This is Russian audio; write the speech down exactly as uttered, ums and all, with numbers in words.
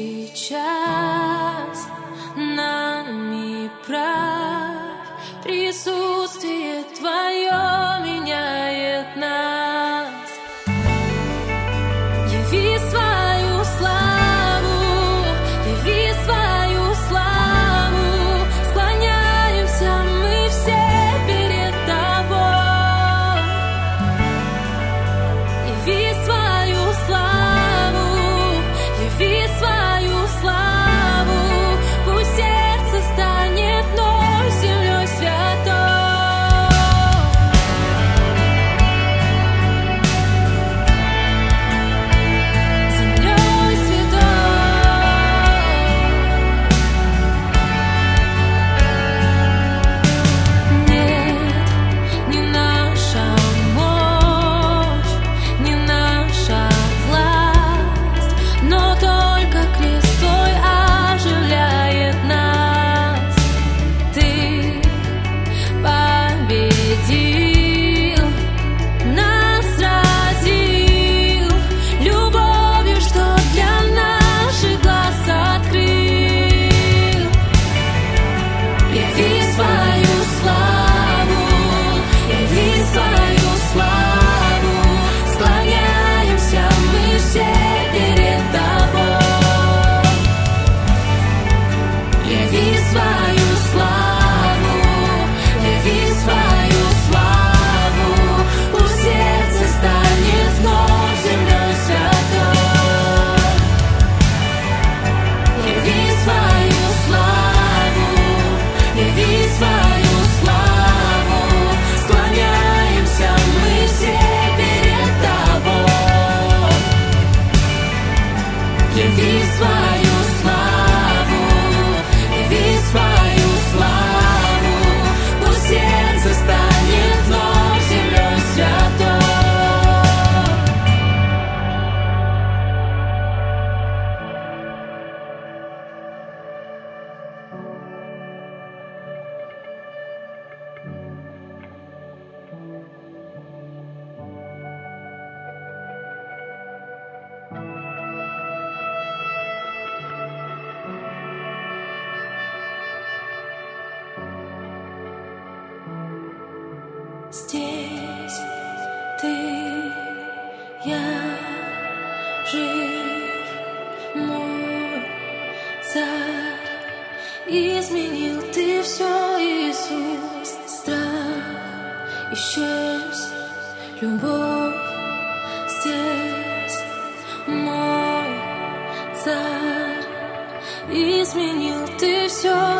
сейчас нами правь, присутствие Твое меняет нас. Яви свою славу, яви свою славу, склоняемся мы все перед Тобой. Яви свою славу, яви свою славу, пусть сердце станет вновь землей святой. Землей святой. Нет, не наша мощь, не наша власть, но только крест Твой оживляет нас. Ты победил, нас сразил любовью, что для наших глаз открыл. Яви свою славу, яви свою славу, склоняемся мы все перед Тобой. Яви свою славу, яви свою славу, пусть сердце станет вновь землей святой. Яви свою славу, яви свою славу, склоняемся мы все перед Тобой. Яви свою славу, яви свою славу, пусть сердце станет вновь землей святой. Здесь Ты, я жив, мой царь. Изменил Ты все, Иисус. Страх исчез, любовь здесь, мой царь. Изменил Ты все,